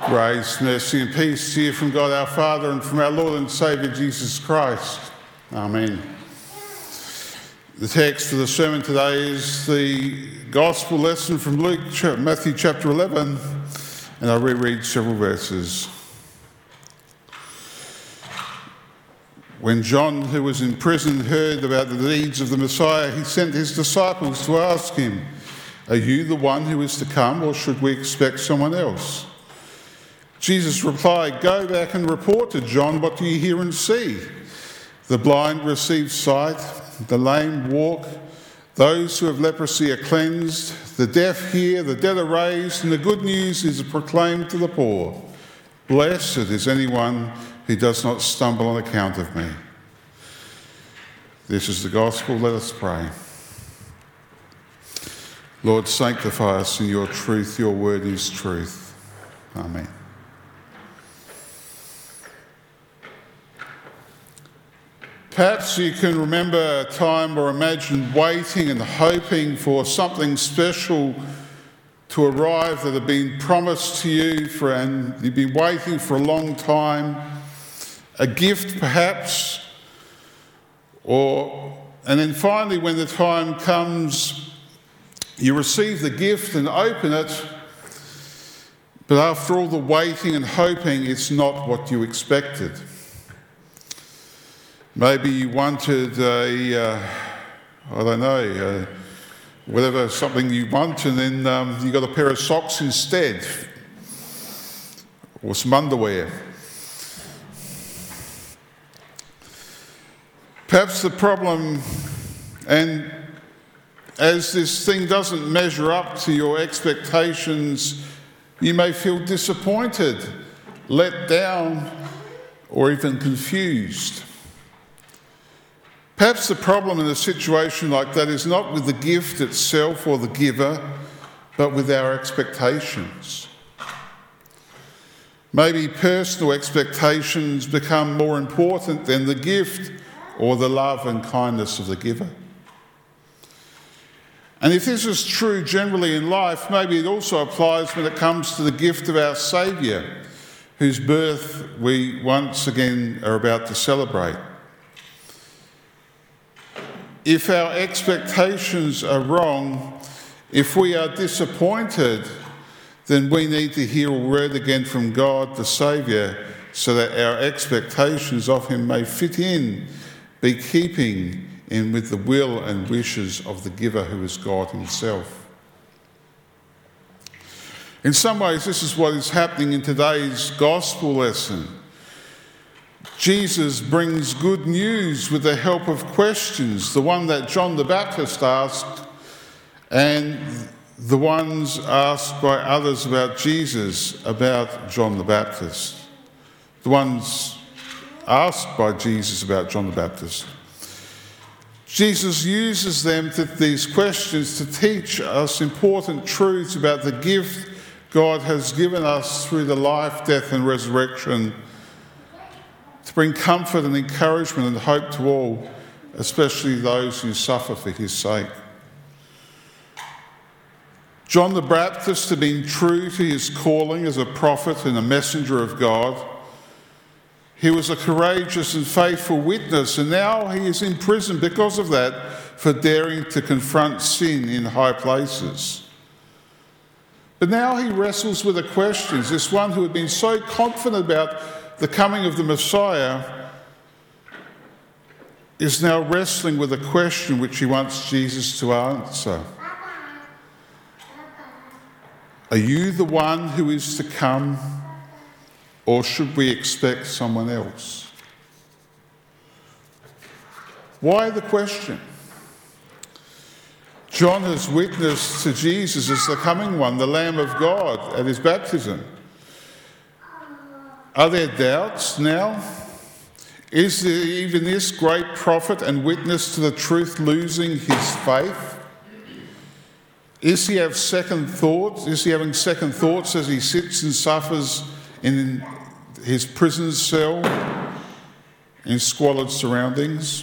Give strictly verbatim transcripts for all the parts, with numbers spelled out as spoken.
Grace, mercy and peace to you from God our Father and from our Lord and Saviour Jesus Christ. Amen. The text for the sermon today is the Gospel lesson from Luke, Matthew chapter eleven, and I'll reread several verses. When John, who was in prison, heard about the deeds of the Messiah, he sent his disciples to ask him, "Are you the one who is to come, or should we expect someone else?" Jesus replied, "Go back and report to John what you hear and see. The blind receive sight, the lame walk, those who have leprosy are cleansed, the deaf hear, the dead are raised, and the good news is proclaimed to the poor. Blessed is anyone who does not stumble on account of me." This is the gospel. Let us pray. Lord, sanctify us in your truth. Your word is truth. Amen. Perhaps you can remember a time or imagine waiting and hoping for something special to arrive that had been promised to you for, and you've been waiting for a long time. A gift perhaps, or and then finally when the time comes, you receive the gift and open it, but after all the waiting and hoping, it's not what you expected. Maybe you wanted a, uh, I don't know, uh, whatever, something you want, and then um, you got a pair of socks instead, or some underwear. Perhaps the problem, and as this thing doesn't measure up to your expectations, you may feel disappointed, let down, or even confused. Perhaps the problem in a situation like that is not with the gift itself or the giver, but with our expectations. Maybe personal expectations become more important than the gift or the love and kindness of the giver. And if this is true generally in life, maybe it also applies when it comes to the gift of our Saviour, whose birth we once again are about to celebrate. If our expectations are wrong, if we are disappointed, then we need to hear a word again from God, the Saviour, so that our expectations of him may fit in, be keeping in with the will and wishes of the giver, who is God himself. In some ways, this is what is happening in today's gospel lesson. Jesus brings good news with the help of questions, the one that John the Baptist asked and the ones asked by others about Jesus about John the Baptist. The ones asked by Jesus about John the Baptist. Jesus uses them, to, these questions, to teach us important truths about the gift God has given us through the life, death and resurrection, to bring comfort and encouragement and hope to all, especially those who suffer for his sake. John the Baptist had been true to his calling as a prophet and a messenger of God. He was a courageous and faithful witness, and now he is in prison because of that, for daring to confront sin in high places. But now he wrestles with the questions. This one who had been so confident about the coming of the Messiah is now wrestling with a question which he wants Jesus to answer. Are you the one who is to come, or should we expect someone else? Why the question? John has witnessed to Jesus as the coming one, the Lamb of God, at his baptism. Are there doubts now? Is there even this great prophet and witness to the truth losing his faith? Is he have second thoughts? Is he having second thoughts as he sits and suffers in his prison cell in squalid surroundings?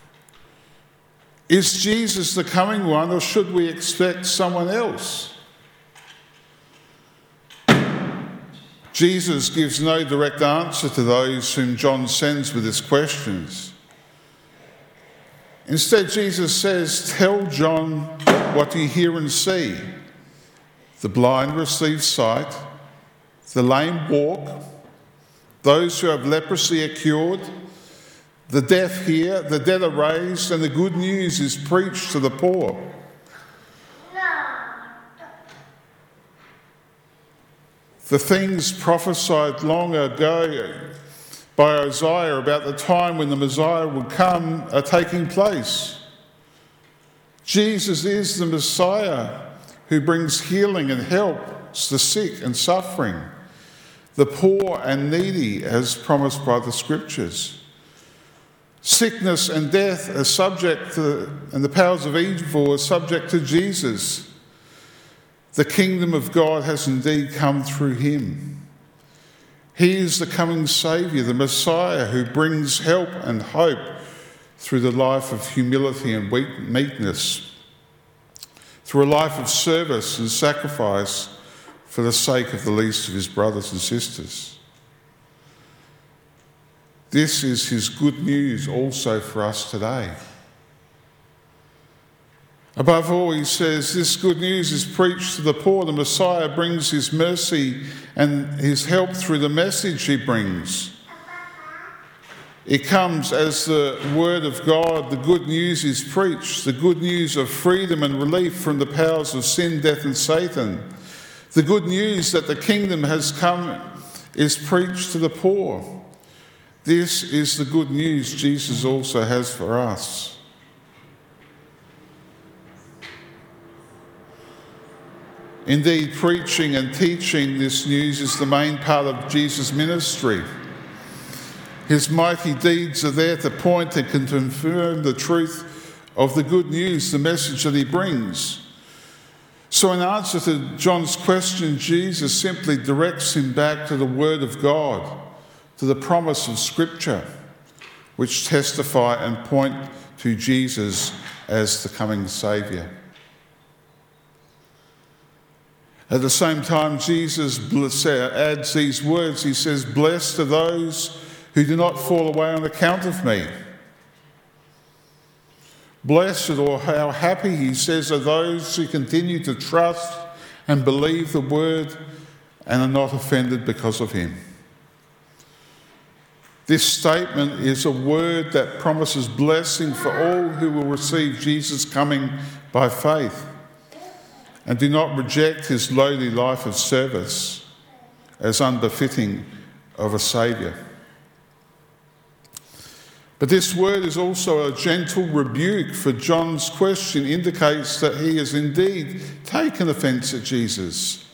Is Jesus the coming one, or should we expect someone else? Jesus gives no direct answer to those whom John sends with his questions. Instead, Jesus says, "Tell John what you hear and see. The blind receive sight, the lame walk, those who have leprosy are cured, the deaf hear, the dead are raised, and the good news is preached to the poor." The things prophesied long ago by Isaiah about the time when the Messiah would come are taking place. Jesus is the Messiah who brings healing and help to the sick and suffering, the poor and needy, as promised by the Scriptures. Sickness and death are subject to, and the powers of evil are subject to Jesus. The kingdom of God has indeed come through him. He is the coming Saviour, the Messiah who brings help and hope through the life of humility and meekness, through a life of service and sacrifice for the sake of the least of his brothers and sisters. This is his good news also for us today. Above all, he says, this good news is preached to the poor. The Messiah brings his mercy and his help through the message he brings. It comes as the word of God. The good news is preached, the good news of freedom and relief from the powers of sin, death and Satan. The good news that the kingdom has come is preached to the poor. This is the good news Jesus also has for us. Indeed, preaching and teaching this news is the main part of Jesus' ministry. His mighty deeds are there to point and confirm the truth of the good news, the message that he brings. So in answer to John's question, Jesus simply directs him back to the Word of God, to the promise of Scripture, which testify and point to Jesus as the coming Saviour. At the same time, Jesus adds these words. He says, "Blessed are those who do not fall away on account of me." Blessed, or how happy, he says, are those who continue to trust and believe the word and are not offended because of him. This statement is a word that promises blessing for all who will receive Jesus coming by faith and do not reject his lowly life of service as unbefitting of a Saviour. But this word is also a gentle rebuke, for John's question indicates that he has indeed taken offence at Jesus.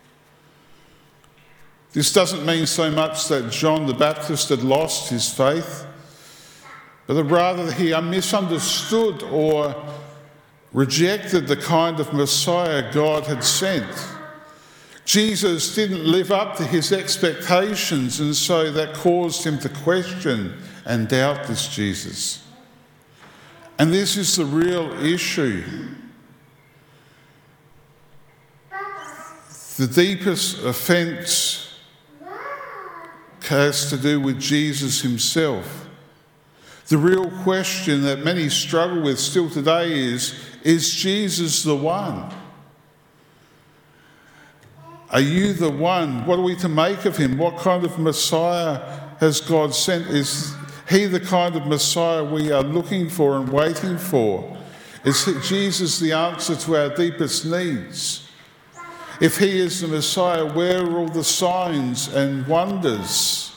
This doesn't mean so much that John the Baptist had lost his faith, but rather that he misunderstood or rejected the kind of Messiah God had sent. Jesus didn't live up to his expectations, and so that caused him to question and doubt this Jesus. And this is the real issue. The deepest offence has to do with Jesus himself. The real question that many struggle with still today is, is Jesus the one? Are you the one? What are we to make of him? What kind of Messiah has God sent? Is he the kind of Messiah we are looking for and waiting for? Is Jesus the answer to our deepest needs? If he is the Messiah, where are all the signs and wonders?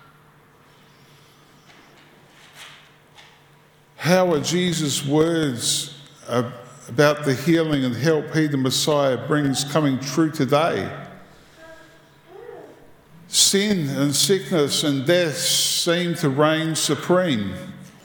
How are Jesus' words about the healing and help he, the Messiah, brings coming true today? Sin and sickness and death seem to reign supreme.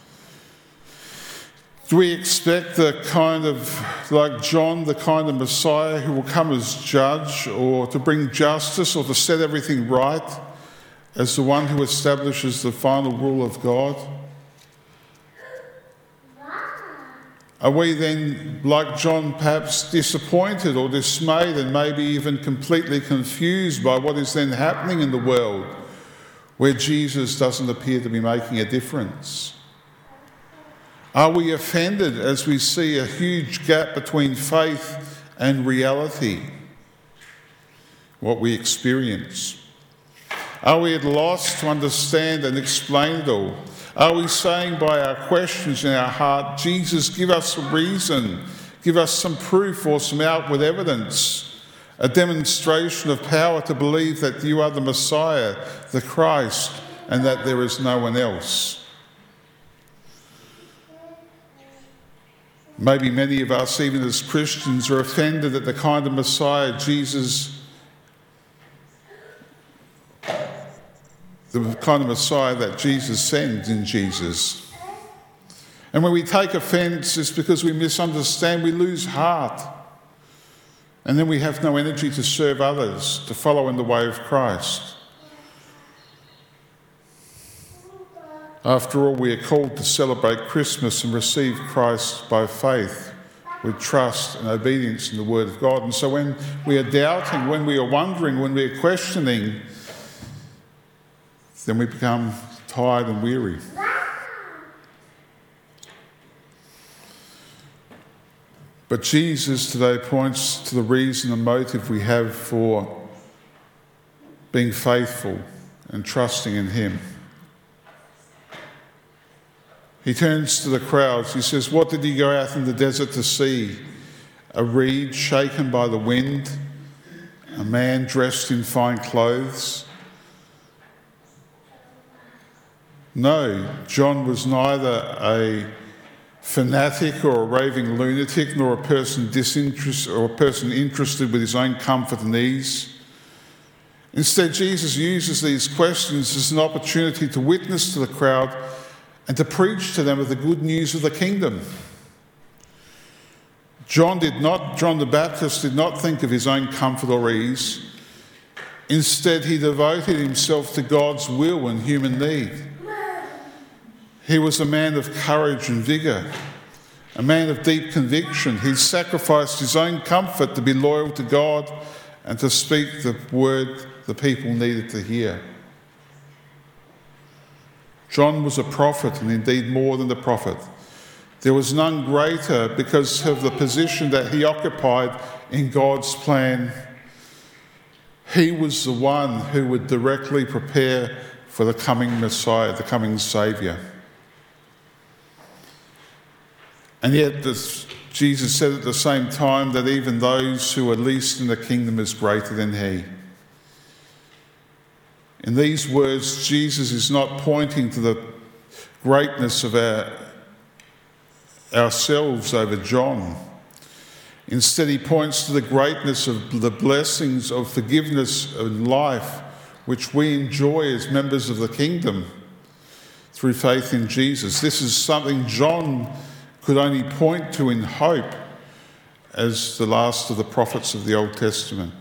Do we expect the kind of, like John, the kind of Messiah who will come as judge or to bring justice or to set everything right as the one who establishes the final rule of God? Are we then, like John, perhaps disappointed or dismayed and maybe even completely confused by what is then happening in the world where Jesus doesn't appear to be making a difference? Are we offended as we see a huge gap between faith and reality, what we experience? Are we at loss to understand and explain it all? Are we saying by our questions in our heart, Jesus, give us a reason, give us some proof or some outward evidence, a demonstration of power to believe that you are the Messiah, the Christ, and that there is no one else? Maybe many of us, even as Christians, are offended at the kind of Messiah Jesus the kind of Messiah that Jesus sends in Jesus. And when we take offence, it's because we misunderstand, we lose heart. And then we have no energy to serve others, to follow in the way of Christ. After all, we are called to celebrate Christmas and receive Christ by faith, with trust and obedience in the Word of God. And so when we are doubting, when we are wondering, when we are questioning, then we become tired and weary. But Jesus today points to the reason and motive we have for being faithful and trusting in him. He turns to the crowds. He says, what did he go out in the desert to see? A reed shaken by the wind? A man dressed in fine clothes? No, John was neither a fanatic or a raving lunatic, nor a person disinterested or a person interested with his own comfort and ease. Instead, Jesus uses these questions as an opportunity to witness to the crowd and to preach to them of the good news of the kingdom. John did not, John the Baptist did not think of his own comfort or ease. Instead, he devoted himself to God's will and human need. He was a man of courage and vigour, a man of deep conviction. He sacrificed his own comfort to be loyal to God and to speak the word the people needed to hear. John was a prophet, and indeed more than a prophet. There was none greater because of the position that he occupied in God's plan. He was the one who would directly prepare for the coming Messiah, the coming Saviour. And yet this, Jesus said at the same time that even those who are least in the kingdom is greater than he. In these words, Jesus is not pointing to the greatness of our, ourselves over John. Instead, he points to the greatness of the blessings of forgiveness and life which we enjoy as members of the kingdom through faith in Jesus. This is something John could only point to in hope as the last of the prophets of the Old Testament.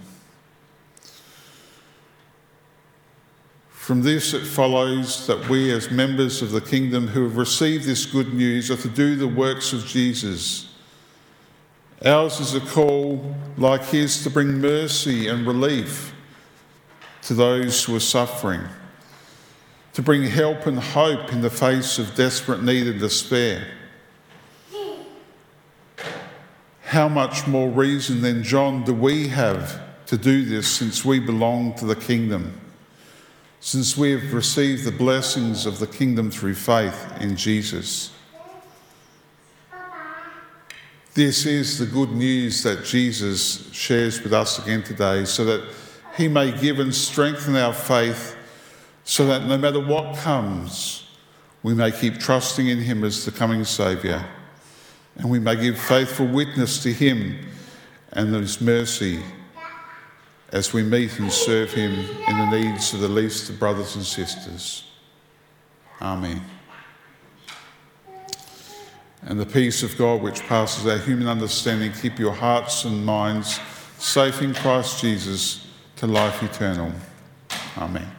From this it follows that we as members of the kingdom who have received this good news are to do the works of Jesus. Ours is a call like his to bring mercy and relief to those who are suffering, to bring help and hope in the face of desperate need and despair. How much more reason than John do we have to do this, since we belong to the kingdom, since we have received the blessings of the kingdom through faith in Jesus. This is the good news that Jesus shares with us again today, so that he may give and strengthen our faith, so that no matter what comes, we may keep trusting in him as the coming Saviour, and we may give faithful witness to him and his mercy as we meet and serve him in the needs of the least of brothers and sisters. Amen. And the peace of God, which passes our human understanding, keep your hearts and minds safe in Christ Jesus to life eternal. Amen.